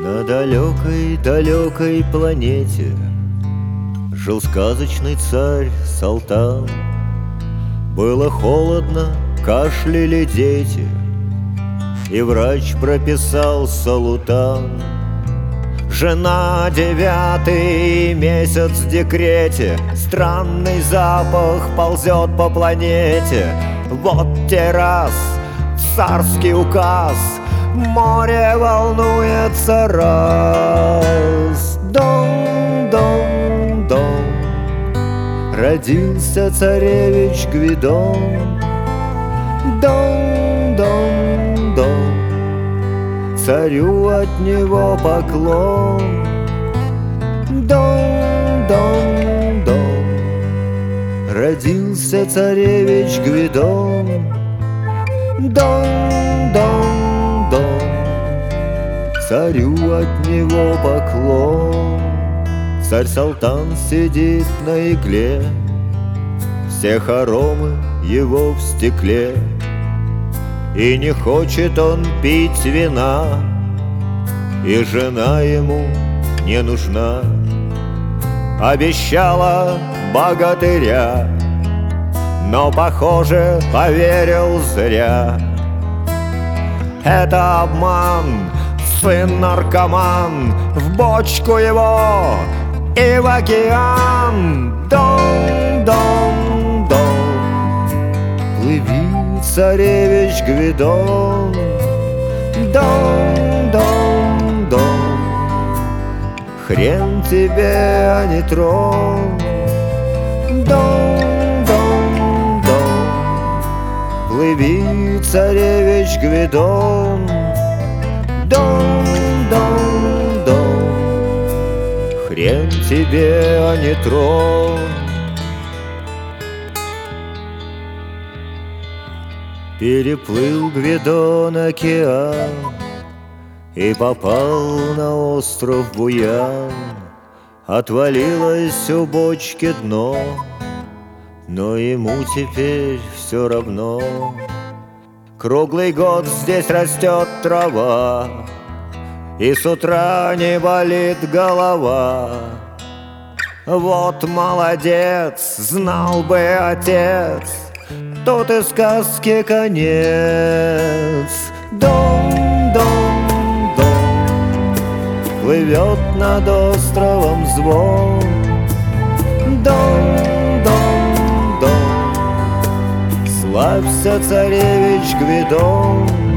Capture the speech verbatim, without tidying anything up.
На далекой-далекой планете жил сказочный царь Салтан. Было холодно, кашляли дети, и врач прописал салутан. Жена девятый месяц в декрете, странный запах ползет по планете. Вот те раз царский указ, море волнуется раз. Дон, дон, дон, родился царевич Гвидон. Дон, дон, дон, царю от него поклон. Дон, дон, дон, родился царевич Гвидон. Дон, дон, дон, царю от него поклон. Царь Салтан сидит на игле, все хоромы его в стекле, и не хочет он пить вина, и жена ему не нужна. Обещала богатыря, но, похоже, поверил зря. Это обман, сын-наркоман, в бочку его и в океан. Дон, дон, дон, плыви, царевич Гвидон. Дон, дон, дон, хрен тебе, а не трон. Дон, дон, дон, плыви, царевич Гвидон. Дон, дон, дон, хрен тебе, а не трон. Переплыл Гвидон океан и попал на остров Буян. Отвалилось у бочки дно, но ему теперь все равно. Круглый год здесь растет трава, и с утра не болит голова. Вот молодец, знал бы отец, тут и сказки конец. Дон, дон, дон, плывет над островом звон. Дон, дон, дон, славься, царевич Гвидон.